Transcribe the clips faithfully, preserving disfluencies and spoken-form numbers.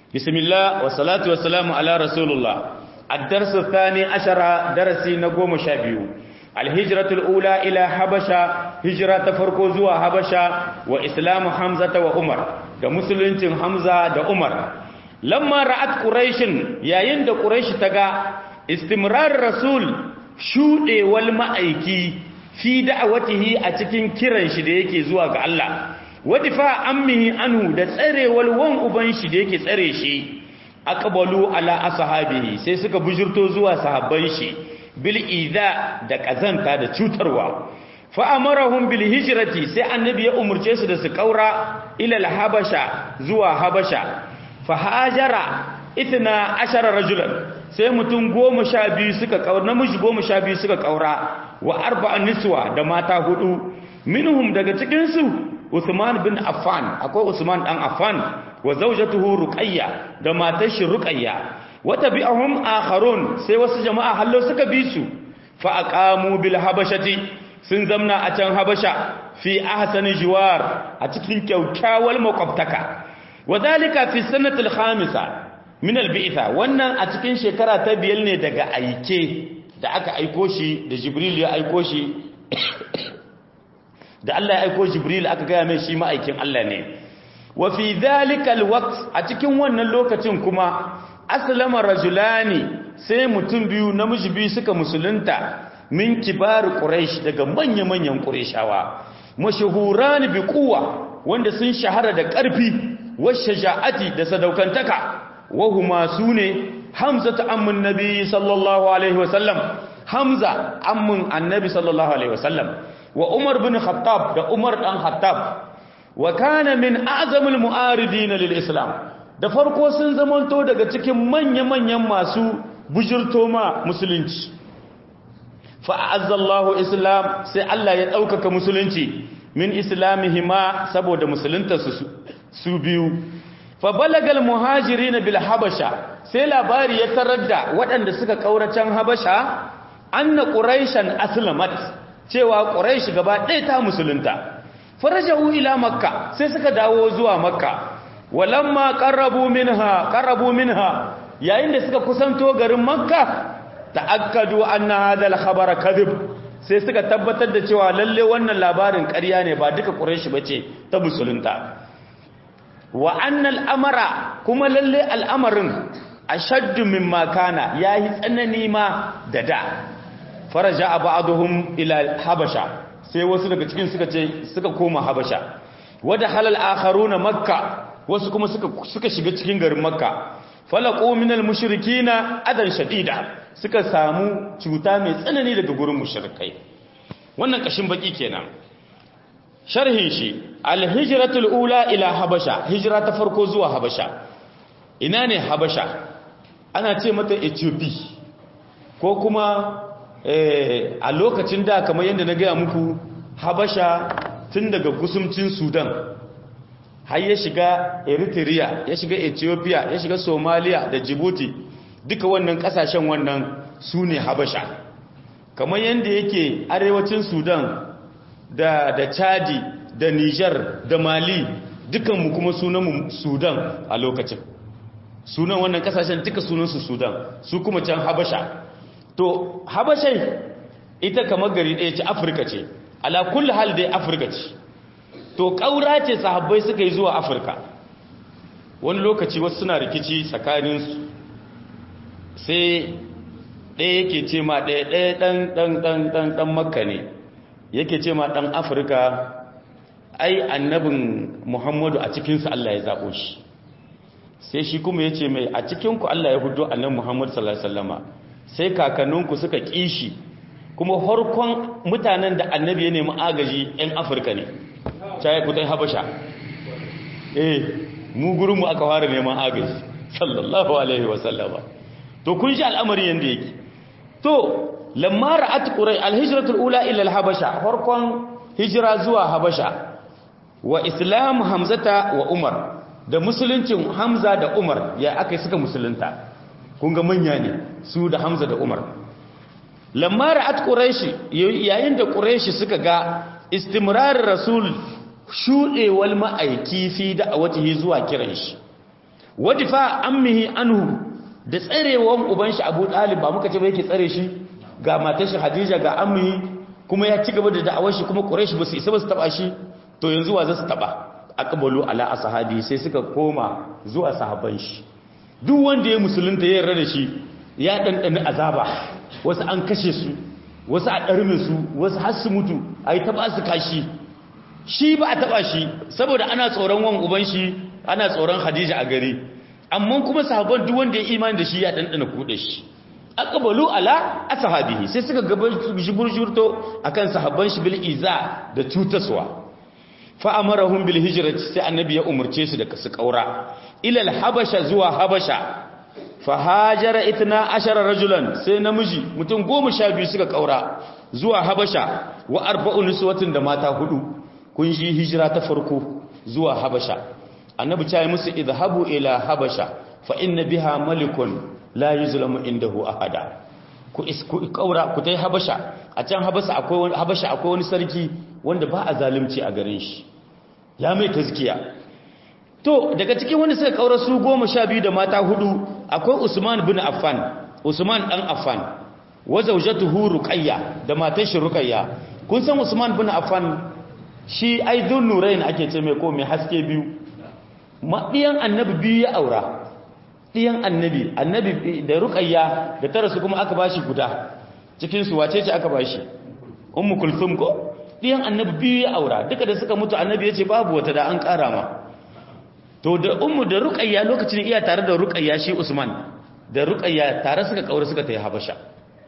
Bismillah wa salatu wa salamu ala rasulullah. Ad-darsu thani ashara, darasi na goma sha biyu. Al-hijratul ula ila Habasha, hijra ta farko zuwa Habasha, wa islamu Hamza wa Umar, da musuluncin Hamza da Umar. Lamma ra'at Quraishin, yayin da Quraish ta ga istimrar rasul shudewal ma'aiki fi da'awatihi a cikin kiran shi da yake zuwa ga Allah. Wadifa ammihi anhu, da tsarewal wan uban shi da yake tsare shi. Aqbalu ala ashabihi, sai suka bujurto zuwa sahabban shi bil idha, da kazanta da cutarwa. Fa amarahum bil hijrati, sai annabi ya umurce su da su kaura ila al habasha, zuwa habasha. Fa hajara ithna ashara rajulan, sai mutum goma sha biyu suka kaura, namiji goma sha biyu suka kaura, wa arba'an niswa, da mata hudu. Minhum, daga cikin su Uthman bin Affan, akwai Usman dan Affan, wa zawjatuhu Ruqayya, da matar shi Ruqayya. Wa tabi'ahum akharun, sai wasu jama'a hallo suka bi su. Fa aqamu bil habashati, sun zamna a can Habasha, fi ahsani jiwar, a cikin kyaukyawal makwabtaka. Wa dalika fi sanati al khamisa min al bi'tha, wannan a cikin shekara ta biyar ne daga aike da aka aiko shi, da Jibril ya aiko shi da Allah ya aiko Jibril aka gaya mai shi ma'aikin Allah ne. Wa fi dhalikal waqt, a cikin wannan lokacin kuma aslama rajulani, sai mutum biyu, namiji biyu suka musulunta, min kibar quraish, daga manya-manyan qurayshawa, mashhuran bi quwwa, wanda sun shahara da karfi, wa shaja'ati, da sadaukantaka. wa huma sune Hamza ta ammun nabi sallallahu alaihi wasallam, Hamza ammun annabi sallallahu alaihi wasallam, wa Umar bin Khattab, da Umar dan Khattab. Wa kana min a'zamil mu'aridin lil Islam, da farko sun zamanto daga cikin manya-manyan masu bujurto ma musulunci. Fa a'azzallahu Islam, sai Allah ya daukaka musulunci, min islamihima, saboda musulunta su su biyu. Fa balagal muhajirin bil habasha, sai labari ya tarar da waɗanda suka kauracan Habasha, anna quraishan aslamat, cewa Quraysh gaba ɗaya ta musulunta. Farajahu ila Makka, sai suka dawo zuwa Makka. Walamma qarrabu minha qarrabu minha, yayin da suka kusanto garin Makka, ta'akkadu anna hadha al-khabara kadhib, sai suka tabbatar da cewa lalle wannan labarin ƙarya ne, ba duka Quraysh bace ta musulunta. Wa anna al-amra, kuma lalle al'amarin ashaddu mimma kana, yayi tsanani ma da da. Faraja ba'dhum ila habasha, sai wasu daga cikin suka ce suka koma Habasha. Wada halal akharuna Makka, wasu kuma suka suka shiga cikin garin Makka. Falaqu minal mushrikina adan shadida, suka samu cuta mai tsanani daga gurin mushrikai. Wannan kashin baki kenan. Sharhin shi, al-hijratul ula ila Habasha, hijra ta farko zuwa Habasha. Ina ne Habasha? Ana ce mata Ethiopia, ko kuma a lokacin da, kamar yadda na gaya muku, Habasha tun daga gusumcin Sudan har ya shiga Eritrea, ya shiga Ethiopia, ya shiga Somalia da Djibouti, duka wannan kasashen wannan su ne Habasha. Kamar yadda yake arewacin Sudan da da Chadi da Niger da Mali, dukanmu kuma sunanmu Sudan a lokacin. Sunan wannan kasashen duka sunansu Sudan, su kuma can Habasha. To Habashai ita kamar gari ɗaya ce, Afirka ce, ala kulli hal dai Afirka ce. To ƙaura ce sahabbai suka yi zuwa Afirka. Wani lokaci wasu suna rikici tsakaninsu, sai ɗaya yake ce ma ɗaya ɗaya ɗan ɗan ɗan ɗan ɗan Makka ne, yake ce ma ɗan Afirka, ai annabin Muhammadu a cikinsu Allah ya zaɓo shi. Sai shi kuma ya ce mai, a cikinku Allah ya hudo annabi Muhammadu sallallahu alaihi wasallama, sai kakanninku suka kishi, kuma harkon mutanen da annabi ya nemi agaji 'yan Afirka ne, caye kutai Habasha. Eh, mu gurinmu aka fara neman agaji sallallahu alaihi wasallama. To kun ji al'amari yanda yake. To lamma ra'at qurai al-hijratul ula ila al-habasha, harkon hijira zuwa Habasha, wa islam Hamzata wa Umar, da musuluncin Hamza da Umar, ya akai suka musulunta. Kun ga manya ne su da Hamza da Umar. Lamma ra'at Quraish, yayin da Quraish suka ga istimrar rasul shudewal ma'aiki fi da'awatihi zuwa kiran shi, wadifa ammihi anhu da tsarewan uban shi Abu Talib ba muka ce ba yake tsare shi ga matar shi Khadija ga ammihi kuma ya ci gaba da da'awar shi kuma Quraysh ba su isa ba su taba shi to yanzu wa za su taba aqbalu ala ashabi sai suka koma zuwa sahabban shi duk wanda ya musulunta ya yarda da shi ya dandana azaba wasu an kashe su wasu a darme su wasu har su mutu ai taba su kashi shi ba a taba shi saboda ana tsoron wan uban shi ana tsoron Khadija a gari amma kuma sahabban duk wanda ya imani da shi ya dandana kuɗe shi aqbalu ala ashabihi sai suka gaba jigurjurto akan sahabban shi bil iza da cutaswa fa amarahum bil hijrati sai annabi ya umurce su da su kaura ila al habasha zuwa habasha fa hajara itna ashara rajulan sai namiji mutum goma sha biyu suka kaura zuwa habasha wa arba'u niswatin da mata hudu kun ji hijira ta farko zuwa habasha annabi ya yi musu idhabu ila habasha fa inna biha malikun la yuzlamu indahu ahada ku isku kaura ku tai habasha a can habasha akwai wani habasha akwai wani sarki wanda ba a zalunci a garin shi ya mai tazkiya to daga cikin wanda suka kaura su goma sha biyu da mata hudu akwai Usman bin Affan Usman dan Affan wa zawjatuhu Ruqayya da matar shi Ruqayya kun san Usman bin Affan shi aidun nurain ake ce mai ko mai haske biyu madiyan annabi biyu ya aura diyan annabi annabi da Ruqayya da tara su kuma aka bashi guda cikin su wace ce aka bashi Ummu Kulthum ko diyan annabi biyu ya aura duka da suka mutu annabi yace babu wata da an kara ma to da Ummu da Ruqayya lokacin iya tare da Ruqayya shi Usman da Ruqayya tare suka kaura suka tayi Habasha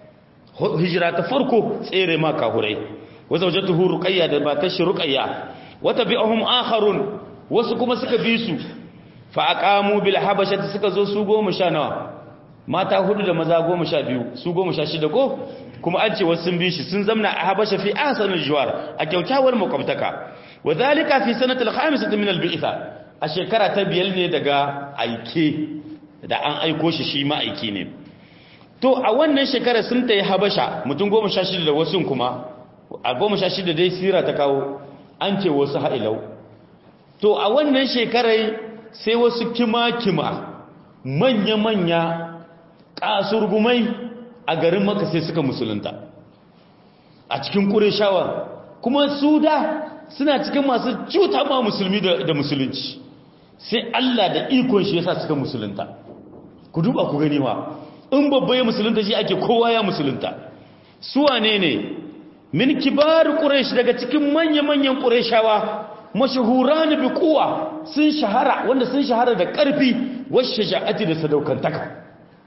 hijira ta farko tsere ma kahurai wazawjatuhu Ruqayya da matar shi Ruqayya wata bi'ahum akharun wasu kuma suka bi su fa aqamu bil habashati suka zo su goma sha nawa mata hudu da maza goma sha biyu su goma sha shida ko kuma an ce wasu sun bi shi sun zamna a habasha fi ahsanil jiwar a kyaukyawar makwabtaka wadhalika fi sanati al-khamisati min al-bi'tha a shekara ta biyar ne daga aike da an aiko shi shi ma aiki ne to a wannan shekara sun tayi habasha mutum goma sha shida da wasu kuma a goma sha shida dai sira ta kawo an ce wasu ha'ilau to a wannan shekarai sai wasu kima-kima manya-manya kasurgumai a garin Makka sai suka musulunta a cikin Qurayshawa kuma su da suna cikin masu cuta ma musulmi da, da musulunci sai Allah da ikon shi yasa suka musulunta ku duba ku gani ma in babba ya musulunta shi ake kowa ya musulunta su wane ne min kibar Quraysh daga cikin manya-manyan Qurayshawa mashahuran bi quwa sun shahara wanda sun shahara da karfi wasu shaja'ati da sadaukantaka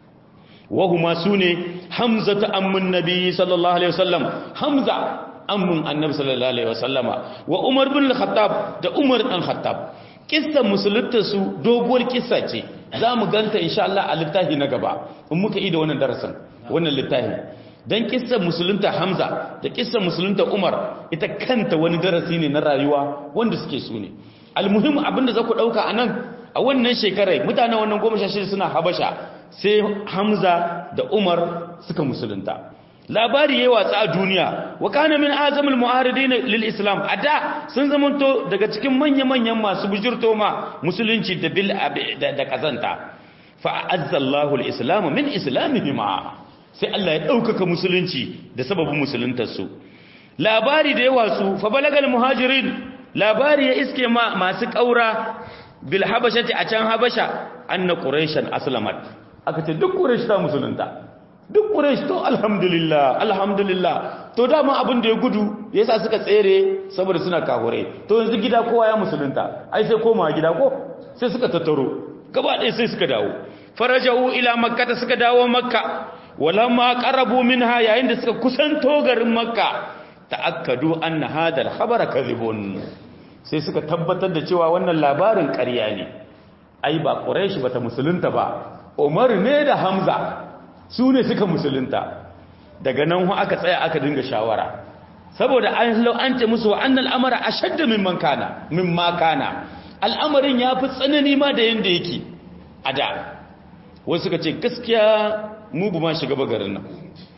wahuma sune hamza ta ammun nabi sallallahu alaihi wasallam hamza ammun annabi sallallahu alaihi wasallama wa umar bin al-khattab da umar dan khattab kissan musulunta su doguwar kissa ce zamu ganta insha Allah a littafi na gaba in muka yi da wannan darasin wannan littafi dan kissan musulunta hamza da kissan musulunta umar ita kanta wani darasi ne na rayuwa wanda suke su ne almuhim abinda za ku dauka anan a wannan shekarai mutanen wannan goma sha shida suna habasha sai hamza da umar suka musulunta labari yayi watsa a duniya wa kana min azamul mu'aridin lil islam ada sun zamanto daga cikin manya-manyan masu bujurto ma musulunci da bil da kazanta fa azzallahu al islam min islamihima sai Allah ya daukaka musulunci da sababin musuluntar su labari da yawa su fa balagal muhajirin labari ya iske ma masu kaura bil habashati a can habasha anna quraishan aslamat aka ce duk quraish ta musulunta duk quraish to alhamdulillah alhamdulillah to dama abin da ya gudu yasa suka tsere saboda suna kahure to yanzu gida kowa ya musulunta ai sai koma gida ko sai suka tattaro gaba ɗaya sai suka dawo farajau ila makka suka dawo makka walamma qarabu minha yayin da suka kusanto garin makka ta'akkadu anna hadha al-khabara kadhibun sai suka tabbatar da cewa wannan labarin ƙarya ne ai ba quraish bata musulunta ba umar ne da hamza su ne suka musulunta daga nan hu aka tsaya aka dinga shawara saboda an lau an ce musu annal amara ashadda mimman kana mimma kana al'amarin yafi tsanani ma da yanda yake a da wasu suka ce gaskiya mu bu ma shiga bagarin nan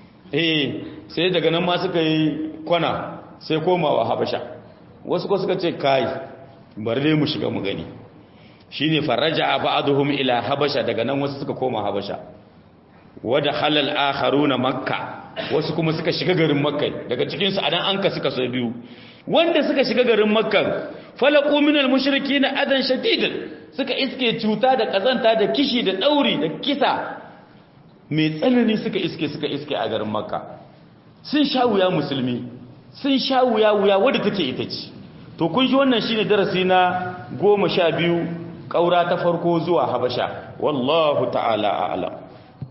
eh sai daga nan ma suka yi kwana sai komawa habasha wasu ko suka ce kai bari dai mu shiga mu gani shine faraja ba'dhum ila habasha daga nan wasu suka koma habasha wada halal akharuna makka wasu kuma suka shiga garin makka daga cikin su adan anka suka so biyu wanda suka shiga garin makka falaqu minal mushrikeena adan shadidan suka iske cuta da kazanta da kishi da dauri da kisa mai tsanani suka iske suka iske a garin makka sun sha wuya musulmi sun sha wuya wuya wadda take ita ce to kun ji wannan shine darasi na goma sha biyu kaura ta farko zuwa habasha wallahu ta'ala a'lam